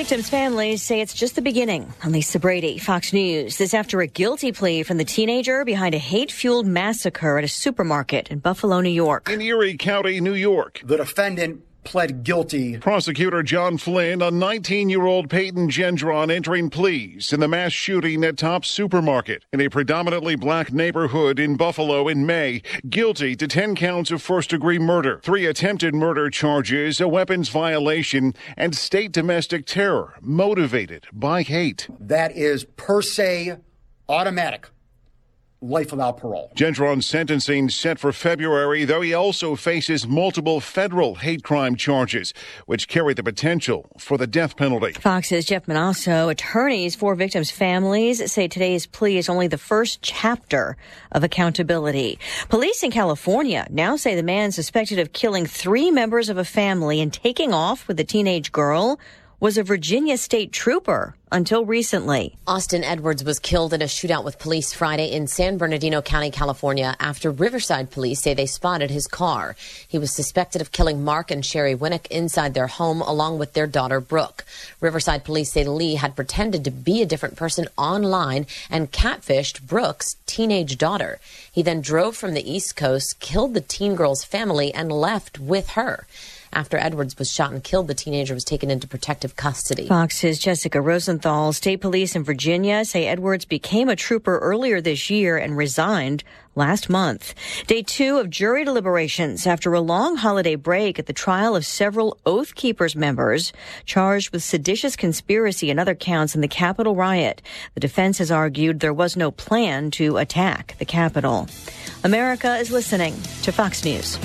Victims' families say it's just the beginning. I'm Lisa Brady, Fox News. This after a guilty plea from the teenager behind a hate-fueled massacre at a supermarket in Buffalo, New York. In Erie County, New York, the defendant pled guilty. Prosecutor John Flynn on 19-year-old Peyton Gendron entering pleas in the mass shooting at Tops Supermarket in a predominantly black neighborhood in Buffalo in May. Guilty to 10 counts of first-degree murder, 3 attempted murder charges, a weapons violation, and state domestic terror motivated by hate. That is per se automatic. Life without parole. Gendron's sentencing set for February, though he also faces multiple federal hate crime charges, which carry the potential for the death penalty. Fox's Jeff Manasso. Attorneys for victims' families say today's plea is only the first chapter of accountability. Police in California now say the man suspected of killing 3 members of a family and taking off with a teenage girl was a Virginia state trooper until recently. Austin Edwards was killed in a shootout with police Friday in San Bernardino County, California, after Riverside police say they spotted his car. He was suspected of killing Mark and Sherry Winnick inside their home along with their daughter, Brooke. Riverside police say Lee had pretended to be a different person online and catfished Brooke's teenage daughter. He then drove from the East Coast, killed the teen girl's family, and left with her. After Edwards was shot and killed, the teenager was taken into protective custody. Fox's Jessica Rosenthal. State police in Virginia say Edwards became a trooper earlier this year and resigned last month. Day 2 of jury deliberations after a long holiday break at the trial of several Oath Keepers members charged with seditious conspiracy and other counts in the Capitol riot. The defense has argued there was no plan to attack the Capitol. America is listening to Fox News.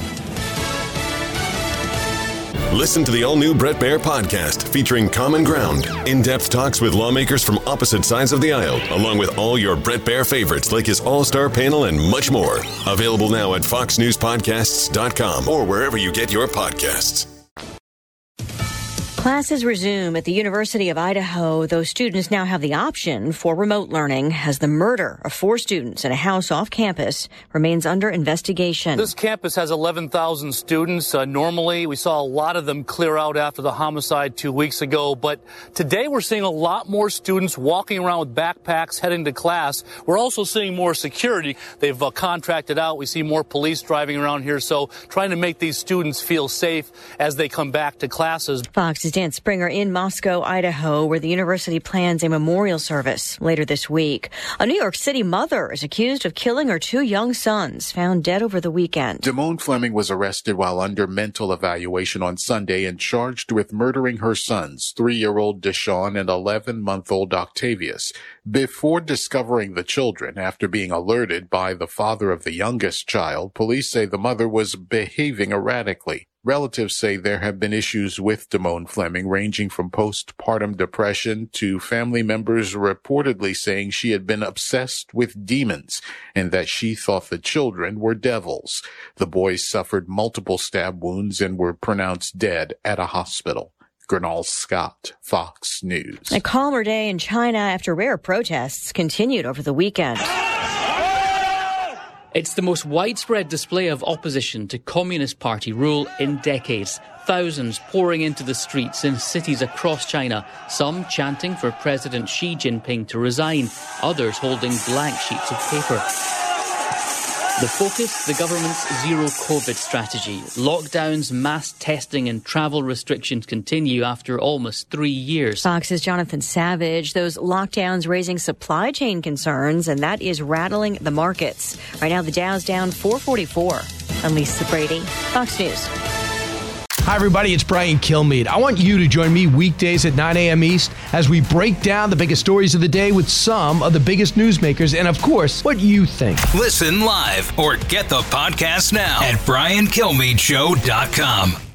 Listen to the all-new Bret Baier podcast featuring Common Ground, in-depth talks with lawmakers from opposite sides of the aisle, along with all your Bret Baier favorites like his all-star panel and much more. Available now at foxnewspodcasts.com or wherever you get your podcasts. Classes resume at the University of Idaho, though students now have the option for remote learning as the murder of 4 students in a house off campus remains under investigation. This campus has 11,000 students. Normally, we saw a lot of them clear out after the homicide 2 weeks ago, but today we're seeing a lot more students walking around with backpacks heading to class. We're also seeing more security. They've contracted out. We see more police driving around here, so trying to make these students feel safe as they come back to classes. Fox's Dan Springer in Moscow, Idaho, where the university plans a memorial service later this week. A New York City mother is accused of killing her 2 young sons, found dead over the weekend. Damone Fleming was arrested while under mental evaluation on Sunday and charged with murdering her sons, 3-year-old Deshaun and 11-month-old Octavius. Before discovering the children, after being alerted by the father of the youngest child, police say the mother was behaving erratically. Relatives say there have been issues with Damone Fleming, ranging from postpartum depression to family members reportedly saying she had been obsessed with demons and that she thought the children were devils. The boys suffered multiple stab wounds and were pronounced dead at a hospital. Gernal Scott, Fox News. A calmer day in China after rare protests continued over the weekend. It's the most widespread display of opposition to Communist Party rule in decades. Thousands pouring into the streets in cities across China, some chanting for President Xi Jinping to resign, others holding blank sheets of paper. The focus, the government's zero-COVID strategy. Lockdowns, mass testing and travel restrictions continue after almost 3 years. Fox's Jonathan Savage. Those lockdowns raising supply chain concerns, and that is rattling the markets. Right now, the Dow's down 444. I'm Lisa Brady, Fox News. Hi, everybody. It's Brian Kilmeade. I want you to join me weekdays at 9 a.m. East as we break down the biggest stories of the day with some of the biggest newsmakers and, of course, what you think. Listen live or get the podcast now at BrianKilmeadeShow.com.